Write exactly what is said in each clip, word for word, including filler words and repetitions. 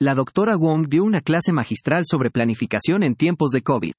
La doctora Wong dio una clase magistral sobre planificación en tiempos de COVID.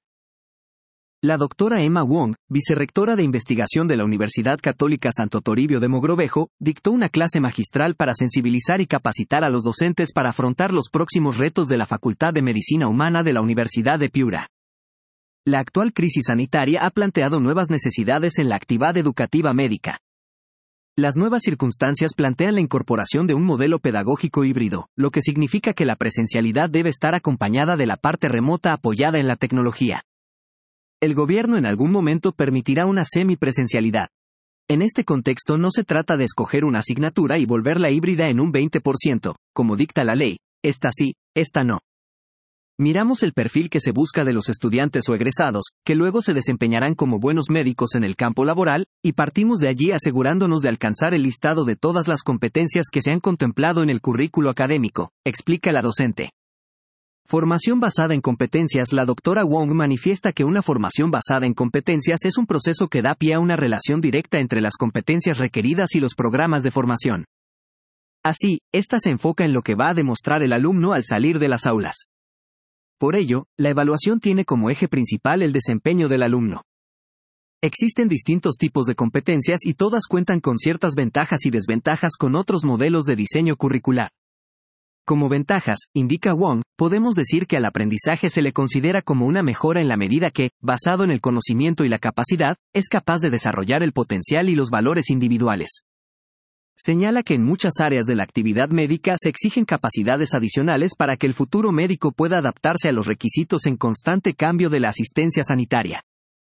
La doctora Emma Wong, vicerrectora de investigación de la Universidad Católica Santo Toribio de Mogrovejo, dictó una clase magistral para sensibilizar y capacitar a los docentes para afrontar los próximos retos de la Facultad de Medicina Humana de la Universidad de Piura. La actual crisis sanitaria ha planteado nuevas necesidades en la actividad educativa médica. Las nuevas circunstancias plantean la incorporación de un modelo pedagógico híbrido, lo que significa que la presencialidad debe estar acompañada de la parte remota apoyada en la tecnología. El gobierno en algún momento permitirá una semipresencialidad. En este contexto no se trata de escoger una asignatura y volverla híbrida en un veinte por ciento, como dicta la ley, esta sí, esta no. Miramos el perfil que se busca de los estudiantes o egresados, que luego se desempeñarán como buenos médicos en el campo laboral, y partimos de allí asegurándonos de alcanzar el listado de todas las competencias que se han contemplado en el currículo académico, explica la docente. Formación basada en competencias. La doctora Wong manifiesta que una formación basada en competencias es un proceso que da pie a una relación directa entre las competencias requeridas y los programas de formación. Así, esta se enfoca en lo que va a demostrar el alumno al salir de las aulas. Por ello, la evaluación tiene como eje principal el desempeño del alumno. Existen distintos tipos de competencias y todas cuentan con ciertas ventajas y desventajas con otros modelos de diseño curricular. Como ventajas, indica Wong, podemos decir que al aprendizaje se le considera como una mejora en la medida que, basado en el conocimiento y la capacidad, es capaz de desarrollar el potencial y los valores individuales. Señala que en muchas áreas de la actividad médica se exigen capacidades adicionales para que el futuro médico pueda adaptarse a los requisitos en constante cambio de la asistencia sanitaria.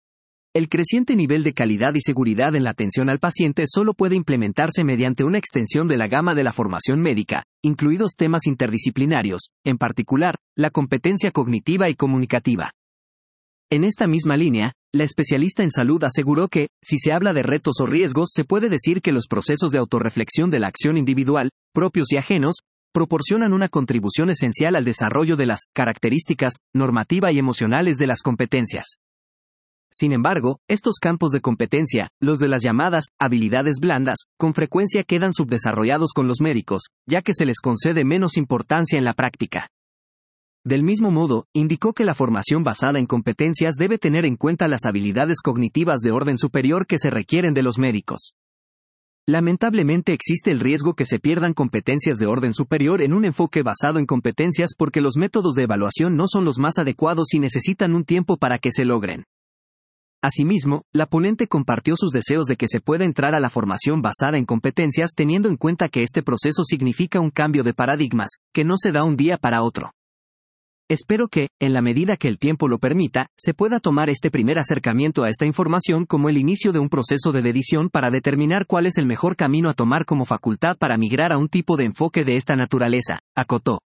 El creciente nivel de calidad y seguridad en la atención al paciente solo puede implementarse mediante una extensión de la gama de la formación médica, incluidos temas interdisciplinarios, en particular, la competencia cognitiva y comunicativa. En esta misma línea, la especialista en salud aseguró que, si se habla de retos o riesgos, se puede decir que los procesos de autorreflexión de la acción individual, propios y ajenos, proporcionan una contribución esencial al desarrollo de las características normativa y emocionales de las competencias. Sin embargo, estos campos de competencia, los de las llamadas habilidades blandas, con frecuencia quedan subdesarrollados con los médicos, ya que se les concede menos importancia en la práctica. Del mismo modo, indicó que la formación basada en competencias debe tener en cuenta las habilidades cognitivas de orden superior que se requieren de los médicos. Lamentablemente existe el riesgo que se pierdan competencias de orden superior en un enfoque basado en competencias porque los métodos de evaluación no son los más adecuados y necesitan un tiempo para que se logren. Asimismo, la ponente compartió sus deseos de que se pueda entrar a la formación basada en competencias teniendo en cuenta que este proceso significa un cambio de paradigmas, que no se da un día para otro. Espero que, en la medida que el tiempo lo permita, se pueda tomar este primer acercamiento a esta información como el inicio de un proceso de decisión para determinar cuál es el mejor camino a tomar como facultad para migrar a un tipo de enfoque de esta naturaleza, acotó.